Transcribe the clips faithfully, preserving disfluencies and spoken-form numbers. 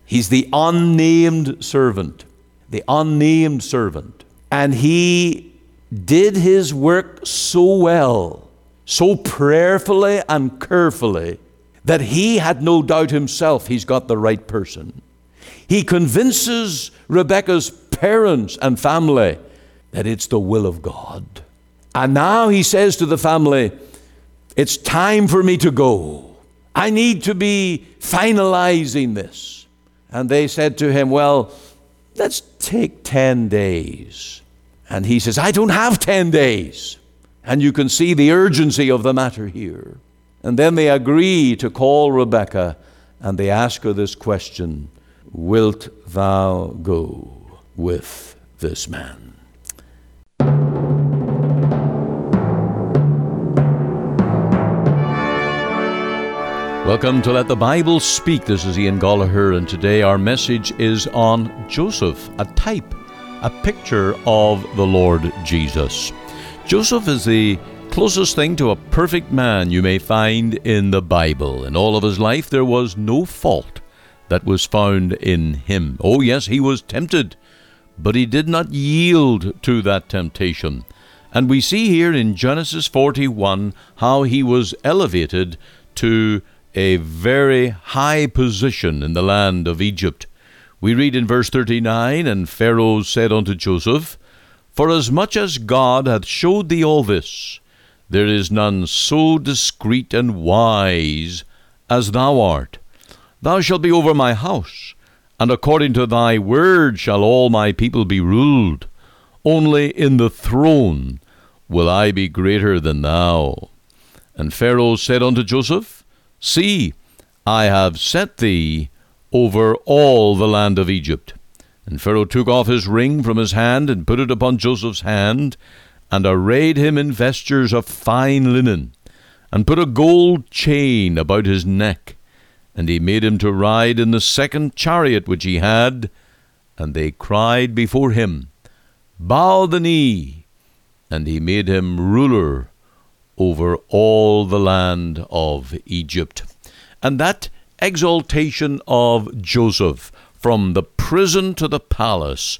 He's the unnamed servant, the unnamed servant. And he did his work so well, so prayerfully and carefully, that he had no doubt himself he's got the right person. He convinces Rebekah's parents and family that it's the will of God. And now he says to the family, it's time for me to go. I need to be finalizing this. And they said to him, well, let's take ten days. And he says, I don't have ten days. And you can see the urgency of the matter here. And then they agree to call Rebekah, and they ask her this question, wilt thou go with this man? Welcome to Let the Bible Speak. This is Ian Gallagher, and today our message is on Joseph, a type, a picture of the Lord Jesus. Joseph is the closest thing to a perfect man you may find in the Bible. In all of his life, there was no fault that was found in him. Oh yes, he was tempted, but he did not yield to that temptation. And we see here in Genesis forty-one how he was elevated to a very high position in the land of Egypt. We read in verse thirty-nine, and Pharaoh said unto Joseph, forasmuch as God hath showed thee all this, there is none so discreet and wise as thou art. Thou shalt be over my house, and according to thy word shall all my people be ruled. Only in the throne will I be greater than thou. And Pharaoh said unto Joseph, see, I have set thee over all the land of Egypt. And Pharaoh took off his ring from his hand, and put it upon Joseph's hand, and arrayed him in vestures of fine linen, and put a gold chain about his neck. And he made him to ride in the second chariot which he had. And they cried before him, bow the knee. And he made him ruler over all the land of Egypt. And that exaltation of Joseph from the prison to the palace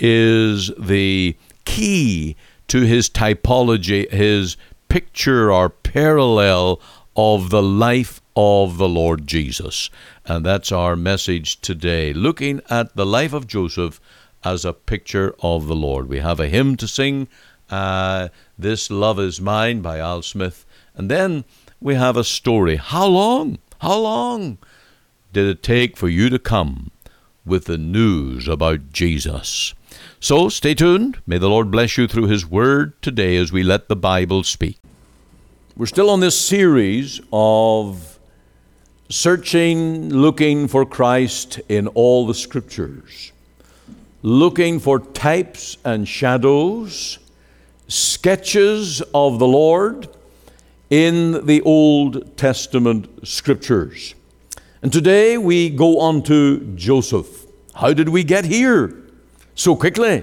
is the key to his typology, his picture or parallel of the life of the Lord Jesus. And that's our message today, looking at the life of Joseph as a picture of the Lord. We have a hymn to sing, uh, This Love Is Mine by Al Smith. And then we have a story. How long, how long did it take for you to come with the news about Jesus? So stay tuned. May the Lord bless you through his word today as we let the Bible speak. We're still on this series of searching, looking for Christ in all the scriptures, looking for types and shadows, sketches of the Lord in the Old Testament scriptures. And today we go on to Joseph. How did we get here so quickly?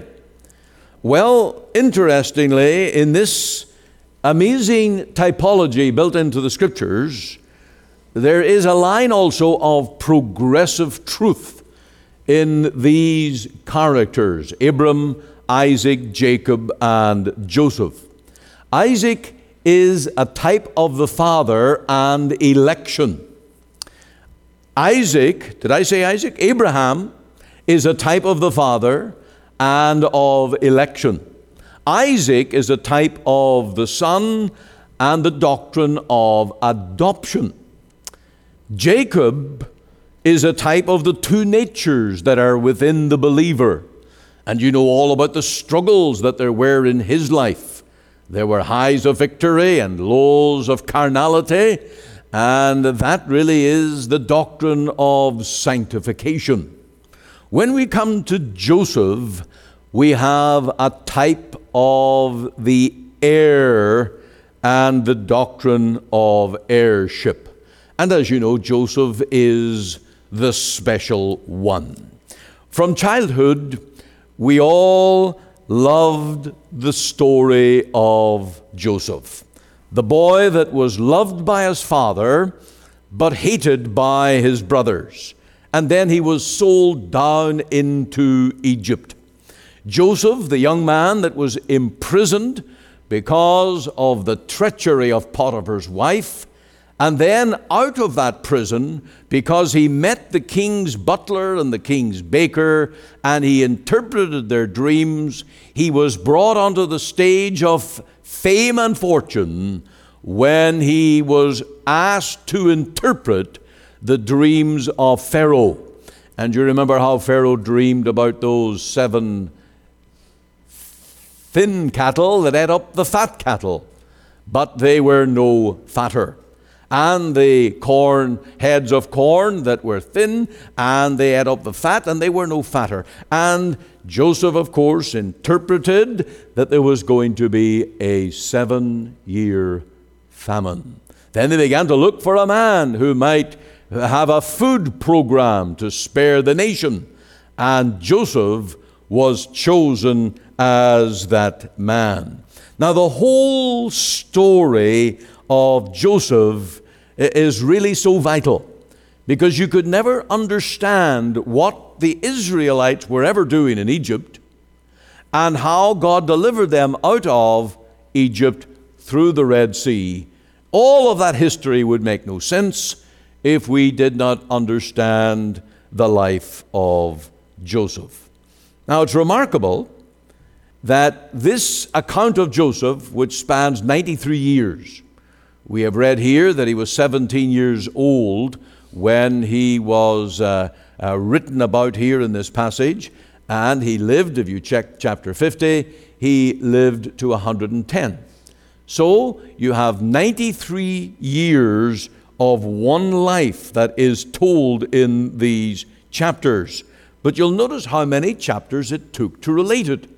Well, interestingly, in this amazing typology built into the scriptures, there is a line also of progressive truth in these characters, Abram, Isaac, Jacob, and Joseph. Isaac is a type of the father and election. Isaac, did I say Isaac? Abraham is a type of the father and of election. Isaac is a type of the son and the doctrine of adoption. Jacob is a type of the two natures that are within the believer. And you know all about the struggles that there were in his life. There were highs of victory and lows of carnality. And that really is the doctrine of sanctification. When we come to Joseph, we have a type of the heir and the doctrine of heirship. And as you know, Joseph is the special one. From childhood, we all loved the story of Joseph, the boy that was loved by his father, but hated by his brothers. and then he was sold down into Egypt. Joseph, the young man that was imprisoned because of the treachery of Potiphar's wife, and then out of that prison, because he met the king's butler and the king's baker, and he interpreted their dreams, he was brought onto the stage of fame and fortune when he was asked to interpret the dreams of Pharaoh. And you remember how Pharaoh dreamed about those seven thin cattle that ate up the fat cattle, but they were no fatter. And the corn, heads of corn that were thin, and they ate up the fat, and they were no fatter. And Joseph, of course, interpreted that there was going to be a seven-year famine. Then they began to look for a man who might have a food program to spare the nation. And Joseph was chosen as that man. Now, the whole story of Joseph is really so vital, because you could never understand what the Israelites were ever doing in Egypt and how God delivered them out of Egypt through the Red Sea. All of that history would make no sense if we did not understand the life of Joseph. Now, it's remarkable that this account of Joseph, which spans ninety-three years, we have read here that he was seventeen years old when he was uh, uh, written about here in this passage, and he lived, if you check chapter fifty, he lived to one hundred ten. So you have ninety-three years of one life that is told in these chapters. But you'll notice how many chapters it took to relate it.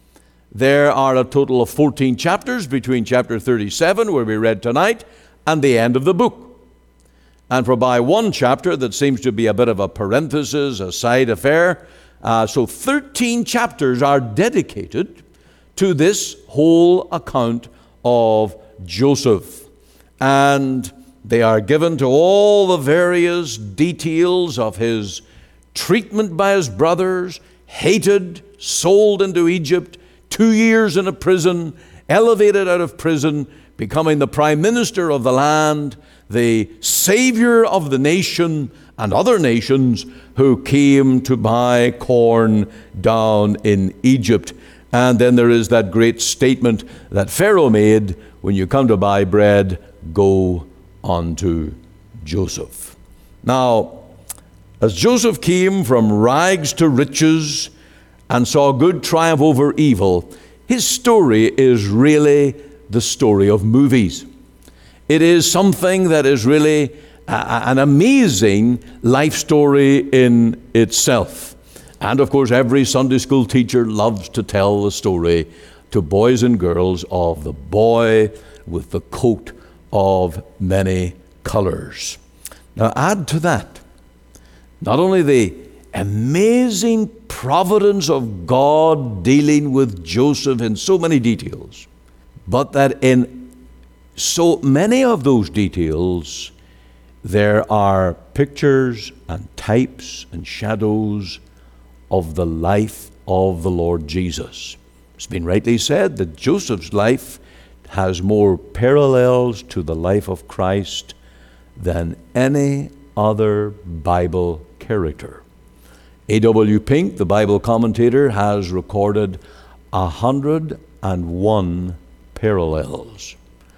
There are a total of fourteen chapters between chapter thirty-seven, where we read tonight, and the end of the book. And for by one chapter that seems to be a bit of a parenthesis, a side affair, uh, so thirteen chapters are dedicated to this whole account of Joseph. And they are given to all the various details of his treatment by his brothers, hated, sold into Egypt, two years in a prison, elevated out of prison, becoming the prime minister of the land, the savior of the nation and other nations who came to buy corn down in Egypt. And then there is that great statement that Pharaoh made, when you come to buy bread, go unto Joseph. Now, as Joseph came from rags to riches and saw good triumph over evil, his story is really the story of movies. It is something that is really a, an amazing life story in itself. And of course, every Sunday school teacher loves to tell the story to boys and girls of the boy with the coat of many colors. Now add to that not only the amazing providence of God dealing with Joseph in so many details, but that in so many of those details there are pictures and types and shadows of the life of the Lord Jesus. It's been rightly said that Joseph's life has more parallels to the life of Christ than any other Bible character. A W Pink, the Bible commentator, has recorded a hundred and one parallels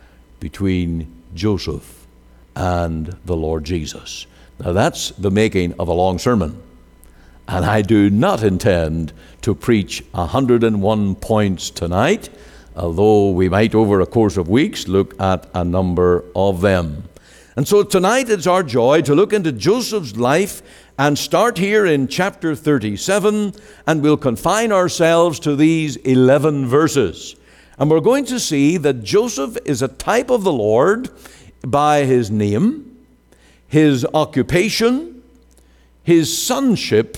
between Joseph and the Lord Jesus. Now that's the making of a long sermon. And I do not intend to preach a hundred and one points tonight, although we might over a course of weeks look at a number of them. And so tonight it's our joy to look into Joseph's life and start here in chapter thirty-seven, and we'll confine ourselves to these eleven verses. And we're going to see that Joseph is a type of the Lord by his name, his occupation, his sonship,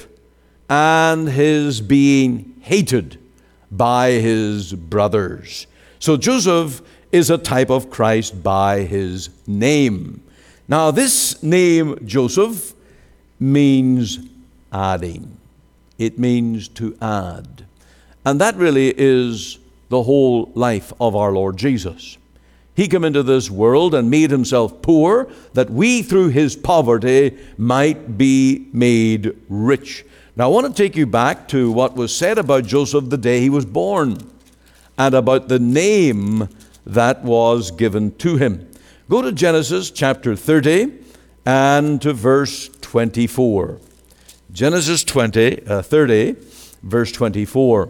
and his being hated by his brothers. So Joseph is a type of Christ by his name. Now this name Joseph means adding. It means to add. And that really is the whole life of our Lord Jesus. He came into this world and made himself poor, that we through his poverty might be made rich. Now I want to take you back to what was said about Joseph the day he was born, and about the name that was given to him. Go to Genesis chapter thirty and to verse twenty-four. Genesis twenty, uh, thirty, verse twenty-four.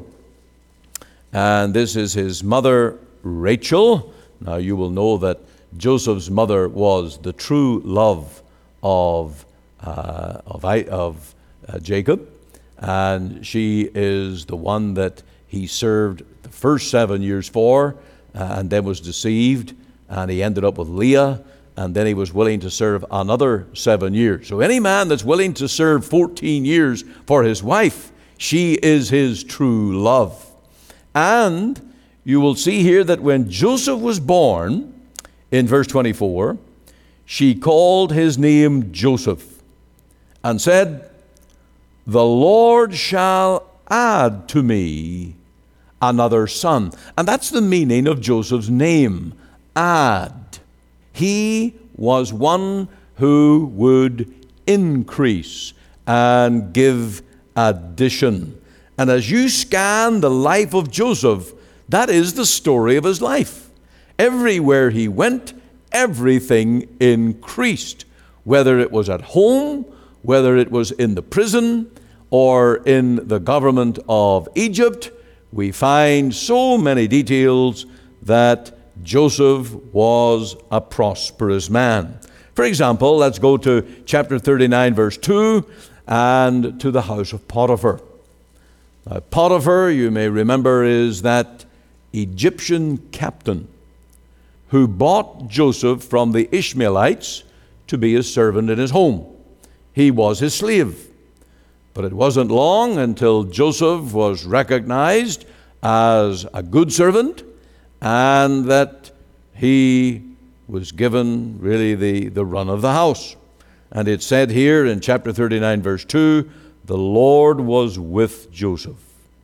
And this is his mother Rachel. Now you will know that Joseph's mother was the true love of uh, of, of uh, Jacob, and she is the one that he served the first seven years for, uh, and then was deceived, and he ended up with Leah, and then he was willing to serve another seven years. So any man that's willing to serve fourteen years for his wife, she is his true love. And you will see here that when Joseph was born, in verse twenty-four, she called his name Joseph and said, "The Lord shall add to me another son." And that's the meaning of Joseph's name, add. He was one who would increase and give addition. And as you scan the life of Joseph, that is the story of his life. Everywhere he went, everything increased. Whether it was at home, whether it was in the prison, or in the government of Egypt, we find so many details that Joseph was a prosperous man. For example, let's go to chapter thirty-nine, verse two, and to the house of Potiphar. Now, Potiphar, you may remember, is that Egyptian captain who bought Joseph from the Ishmaelites to be his servant in his home. He was his slave. But it wasn't long until Joseph was recognized as a good servant, and that he was given really the, the run of the house. And it said here in chapter thirty-nine, verse two, the Lord was with Joseph,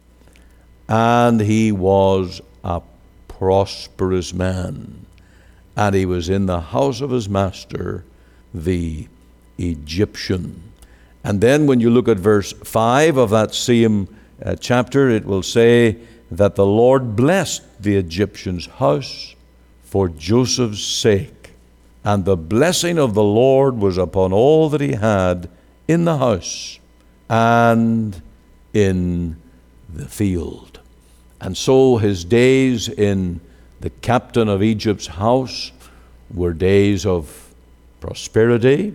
and he was a prosperous man, and he was in the house of his master, the Egyptian. And then when you look at verse five of that same uh, chapter, it will say that the Lord blessed the Egyptian's house for Joseph's sake, and the blessing of the Lord was upon all that he had in the house and in the field. And so his days in the captain of Egypt's house were days of prosperity,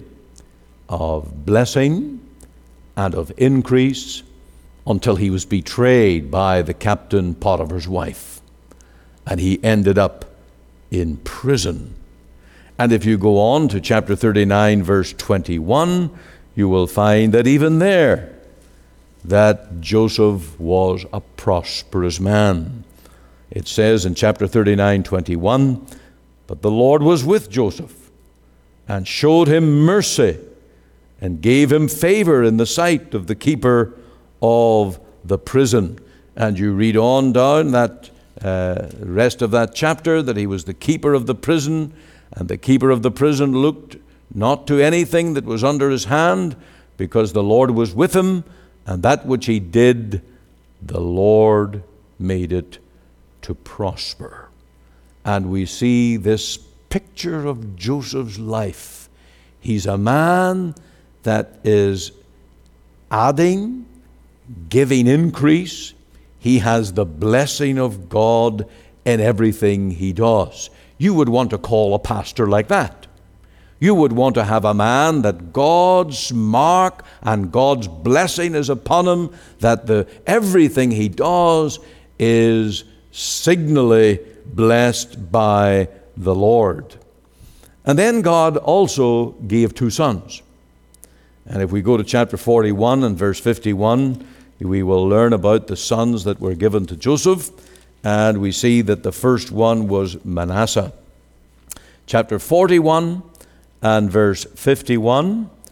of blessing, and of increase, until he was betrayed by the captain Potiphar's wife, and he ended up in prison. And if you go on to chapter thirty-nine, verse twenty-one, you will find that even there, that Joseph was a prosperous man. It says in chapter thirty-nine, twenty-one, "But the Lord was with Joseph, and showed him mercy, and gave him favor in the sight of the keeper of the prison." And you read on down that uh, rest of that chapter, that he was the keeper of the prison, and the keeper of the prison looked not to anything that was under his hand, because the Lord was with him, and that which he did, the Lord made it to prosper. And we see this picture of Joseph's life. He's a man that is adding, giving increase. He has the blessing of God in everything he does. You would want to call a pastor like that. You would want to have a man that God's mark and God's blessing is upon him, that the everything he does is signally blessed by the Lord. And then God also gave two sons. And if we go to chapter forty-one and verse fifty-one, we will learn about the sons that were given to Joseph, and we see that the first one was Manasseh. Chapter forty-one and verse fifty-one,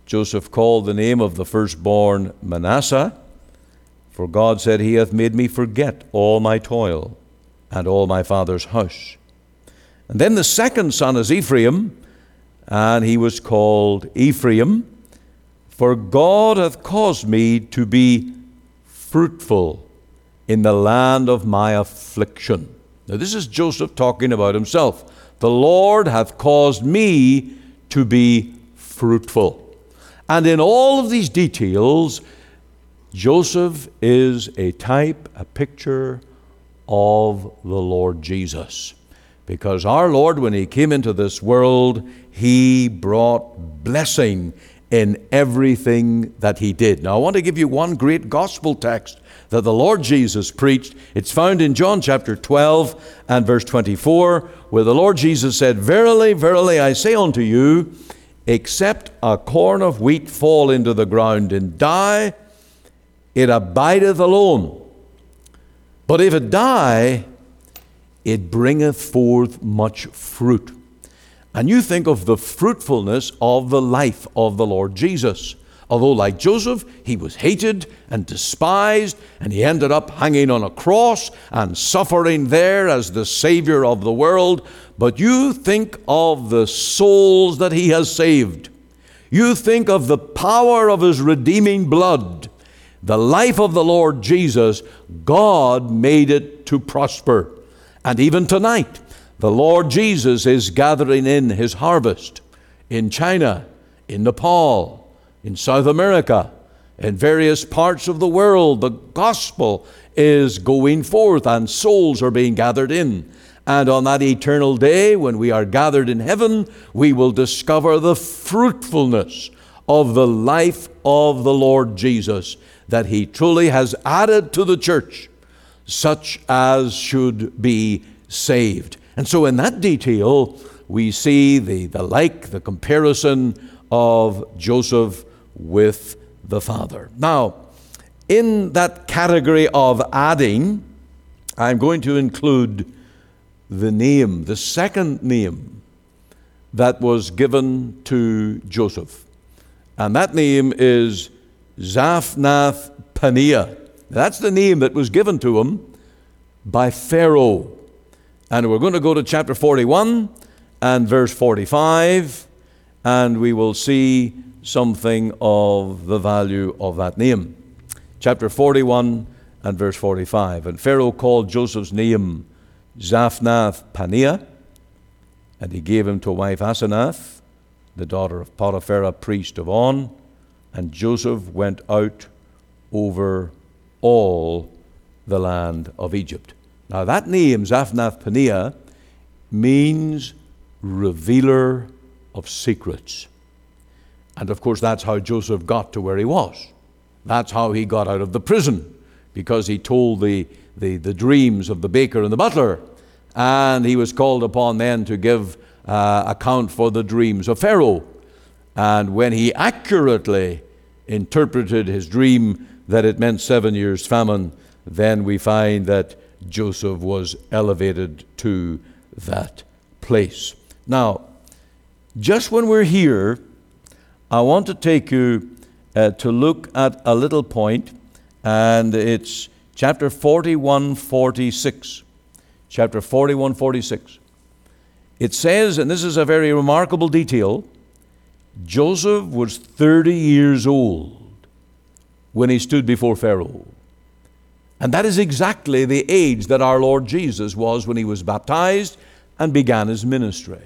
Joseph called the name of the firstborn Manasseh, for God said, He hath made me forget all my toil and all my father's house. And then the second son is Ephraim, and he was called Ephraim, for God hath caused me to be fruitful in the land of my affliction. Now this is Joseph talking about himself. The Lord hath caused me to be fruitful. And in all of these details, Joseph is a type, a picture of the Lord Jesus. Because our Lord, when He came into this world, He brought blessing in everything that He did. Now I want to give you one great gospel text that the Lord Jesus preached. It's found in John chapter twelve and verse twenty-four, where the Lord Jesus said, Verily, verily, I say unto you, except a corn of wheat fall into the ground and die, it abideth alone. But if it die, it bringeth forth much fruit. And you think of the fruitfulness of the life of the Lord Jesus. Although like Joseph, he was hated and despised, and he ended up hanging on a cross and suffering there as the Savior of the world. But you think of the souls that he has saved. You think of the power of his redeeming blood. The life of the Lord Jesus, God made it to prosper. And even tonight, the Lord Jesus is gathering in his harvest in China, in Nepal, in South America, in various parts of the world. The gospel is going forth and souls are being gathered in. And on that eternal day, when we are gathered in heaven, we will discover the fruitfulness of the life of the Lord Jesus, that he truly has added to the church, such as should be saved. And so in that detail, we see the, the like, the comparison of Joseph with the Father. Now, in that category of adding, I'm going to include the name, the second name that was given to Joseph. And that name is Zaphnath-Paaneah. That's the name that was given to him by Pharaoh. And we're going to go to chapter forty-one and verse forty-five, and we will see something of the value of that name. Chapter forty-one and verse forty-five. And Pharaoh called Joseph's name Zaphnath-Paaneah, and he gave him to wife Asenath, the daughter of Potiphar, a priest of On, and Joseph went out over all the land of Egypt. Now that name, Zaphnath-Paaneah, means revealer of secrets. And of course that's how Joseph got to where he was. That's how he got out of the prison, because he told the, the, the dreams of the baker and the butler, and he was called upon then to give uh, account for the dreams of Pharaoh. And when he accurately interpreted his dream that it meant seven years famine, then we find that Joseph was elevated to that place. Now, just when we're here, I want to take you uh, to look at a little point, and it's chapter forty-one forty-six. Chapter forty-one forty-six. It says, and this is a very remarkable detail, Joseph was thirty years old when he stood before Pharaoh. And that is exactly the age that our Lord Jesus was when he was baptized and began his ministry.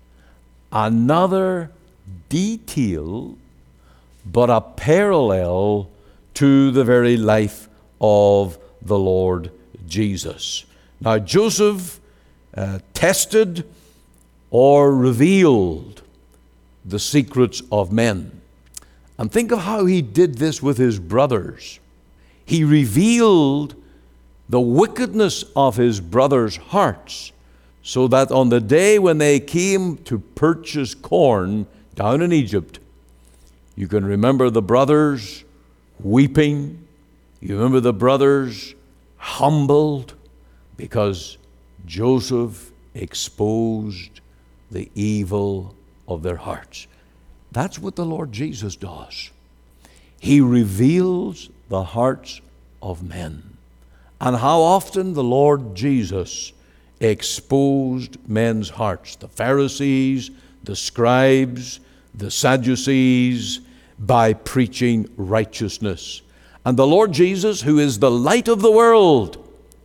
Another detail, but a parallel to the very life of the Lord Jesus. Now, Joseph uh, tested or revealed the secrets of men. And think of how he did this with his brothers. He revealed the wickedness of his brothers' hearts, so that on the day when they came to purchase corn down in Egypt, you can remember the brothers weeping. You remember the brothers humbled because Joseph exposed the evil of their hearts. That's what the Lord Jesus does. He reveals the hearts of men. And how often the Lord Jesus exposed men's hearts, the Pharisees, the scribes, the Sadducees, by preaching righteousness. And the Lord Jesus, who is the light of the world,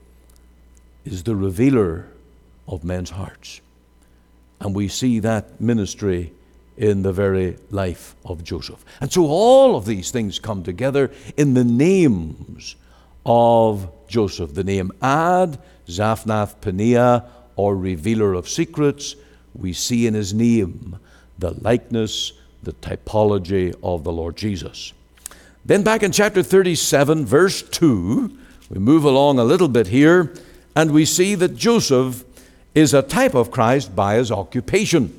is the revealer of men's hearts. And we see that ministry in the very life of Joseph. And so all of these things come together in the names of Joseph. The name Ad, Zaphnath Paneah, or revealer of secrets, we see in his name the likeness, the typology of the Lord Jesus. Then back in chapter thirty-seven, verse two, we move along a little bit here, and we see that Joseph is a type of Christ by his occupation.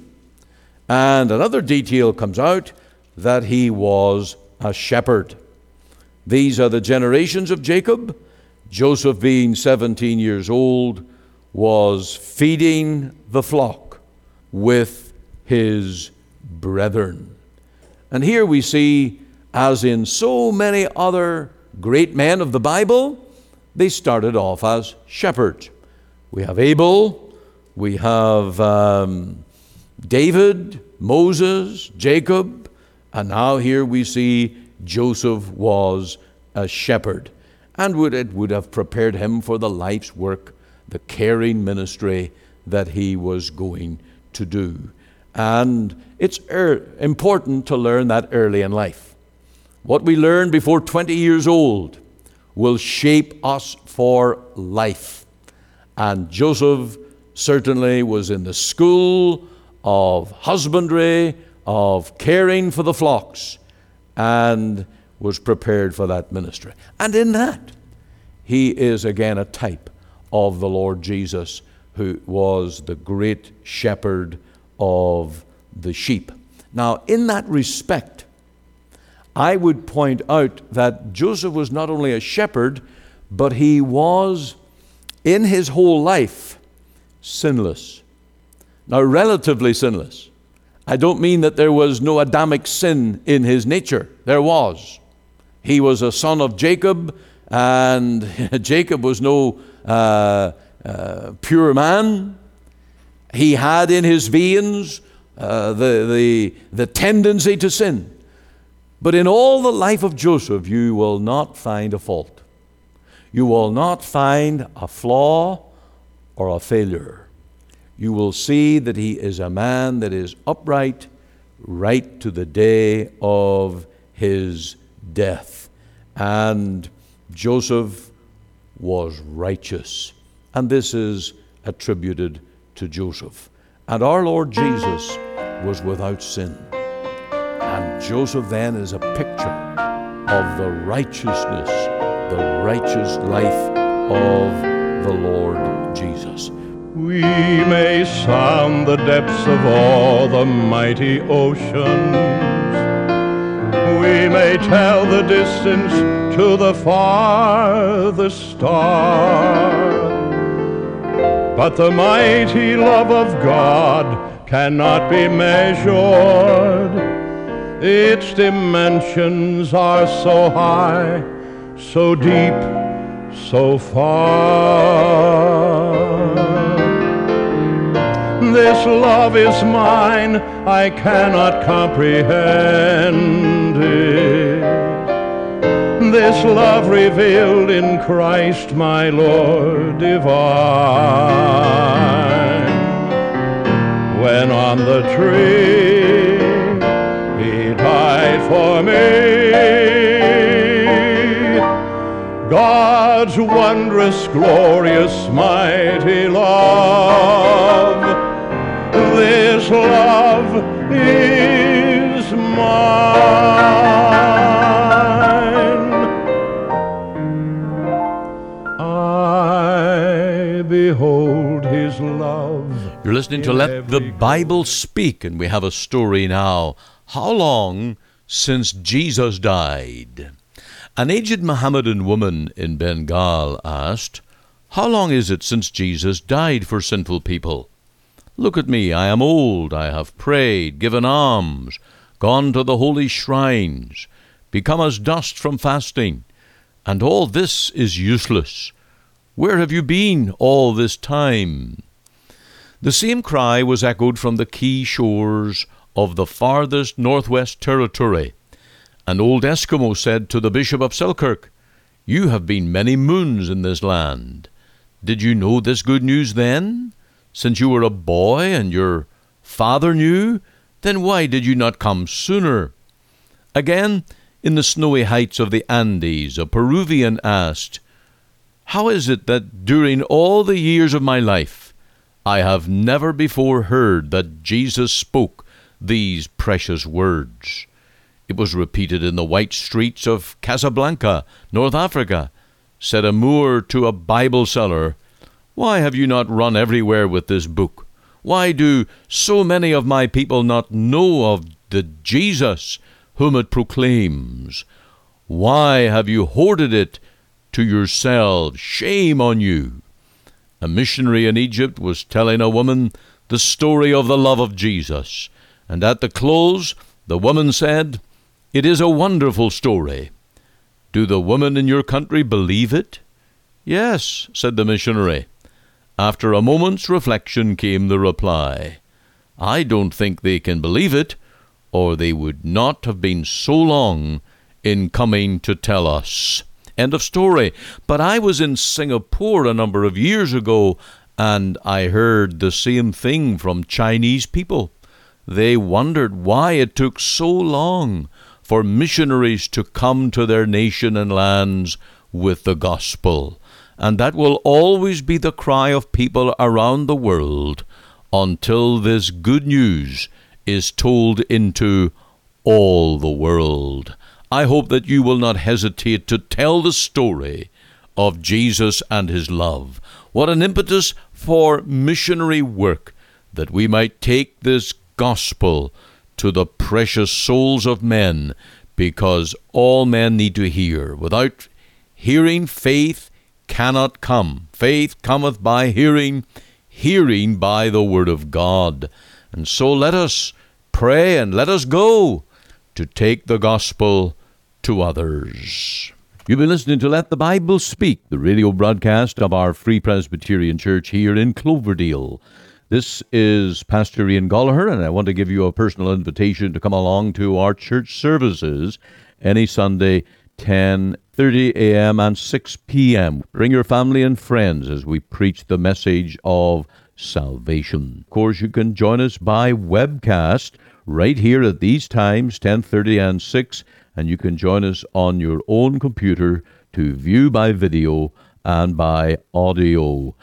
And another detail comes out, that he was a shepherd. These are the generations of Jacob. Joseph, being seventeen years old, was feeding the flock with his brethren. And here we see, as in so many other great men of the Bible, they started off as shepherds. We have Abel, we have um, David, Moses, Jacob, and now here we see Joseph was a shepherd. And would it would have prepared him for the life's work, the caring ministry that he was going to do. And it's er- important to learn that early in life. What we learn before twenty years old will shape us for life. And Joseph certainly was in the school of husbandry, of caring for the flocks, and was prepared for that ministry. And in that, he is again a type of the Lord Jesus, who was the great shepherd of the sheep. Now, in that respect, I would point out that Joseph was not only a shepherd, but he was, in his whole life, sinless. Now, relatively sinless. I don't mean that there was no Adamic sin in his nature. There was. He was a son of Jacob, and Jacob was no uh, uh, pure man. He had in his veins uh, the, the, the tendency to sin. But in all the life of Joseph, you will not find a fault. You will not find a flaw or a failure. You will see that he is a man that is upright right to the day of his death. And Joseph was righteous. And this is attributed to Joseph. And our Lord Jesus was without sin. And Joseph then is a picture of the righteousness, the righteous life of the Lord Jesus. We may sound the depths of all the mighty oceans. We may tell the distance to the farthest star. But the mighty love of God cannot be measured. Its dimensions are so high, so deep, so far. This love is mine, I cannot comprehend it. This love revealed in Christ my Lord divine. When on the tree he died for me, God's wondrous, glorious, mighty love. This love is mine. I behold his love. You're listening to Let the Bible Speak, and we have a story now. How long since Jesus died? An aged Mohammedan woman in Bengal asked, "How long is it since Jesus died for sinful people? Look at me, I am old, I have prayed, given alms, gone to the holy shrines, become as dust from fasting, and all this is useless. Where have you been all this time? The same cry was echoed from the key shores of the farthest northwest territory. An old Eskimo said to the Bishop of Selkirk, "You have been many moons in this land. Did you know this good news then? Since you were a boy and your father knew, then why did you not come sooner?" Again, in the snowy heights of the Andes, a Peruvian asked, "How is it that during all the years of my life, I have never before heard that Jesus spoke these precious words?" It was repeated in the white streets of Casablanca, North Africa. Said a Moor to a Bible seller, "Why have you not run everywhere with this book? Why do so many of my people not know of the Jesus whom it proclaims? Why have you hoarded it to yourselves? Shame on you." A missionary in Egypt was telling a woman the story of the love of Jesus, and at the close the woman said, "It is a wonderful story. Do the women in your country believe it?" "Yes," said the missionary. After a moment's reflection came the reply, "I don't think they can believe it, or they would not have been so long in coming to tell us." End of story. But I was in Singapore a number of years ago, and I heard the same thing from Chinese people. They wondered why it took so long for missionaries to come to their nation and lands with the gospel. And that will always be the cry of people around the world until this good news is told into all the world. I hope that you will not hesitate to tell the story of Jesus and his love. What an impetus for missionary work, that we might take this gospel to the precious souls of men, because all men need to hear. Without hearing, faith cannot come. Faith cometh by hearing, hearing by the word of God. And so let us pray and let us go to take the gospel to others. You've been listening to Let the Bible Speak, the radio broadcast of our Free Presbyterian Church here in Cloverdale. This is Pastor Ian Gallagher, and I want to give you a personal invitation to come along to our church services any Sunday, ten thirty a.m. and six p.m. Bring your family and friends as we preach the message of salvation. Of course, you can join us by webcast right here at these times, ten thirty and six, and you can join us on your own computer to view by video and by audio.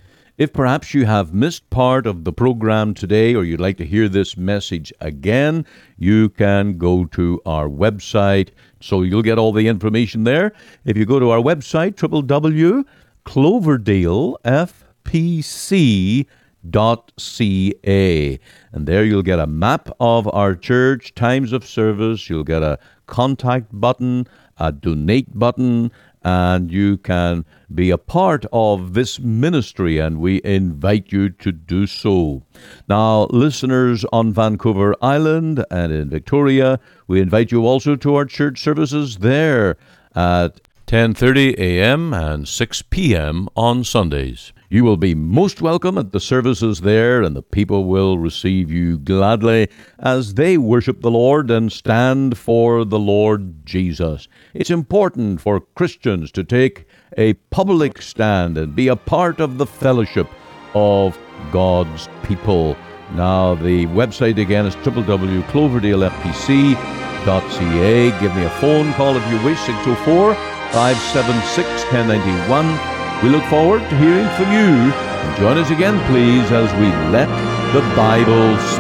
If perhaps you have missed part of the program today, or you'd like to hear this message again, you can go to our website, so you'll get all the information there. If you go to our website, w w w dot cloverdale f p c dot c a, and there you'll get a map of our church, times of service, you'll get a contact button, a donate button, and you can be a part of this ministry, and we invite you to do so. Now, listeners on Vancouver Island and in Victoria, we invite you also to our church services there at ten thirty a.m. and six p.m. on Sundays. You will be most welcome at the services there, and the people will receive you gladly as they worship the Lord and stand for the Lord Jesus. It's important for Christians to take a public stand and be a part of the fellowship of God's people. Now, the website again is w w w dot cloverdale f p c dot c a. Give me a phone call if you wish, six oh four, five seven six, one oh nine one. We look forward to hearing from you. And join us again, please, as we let the Bible speak.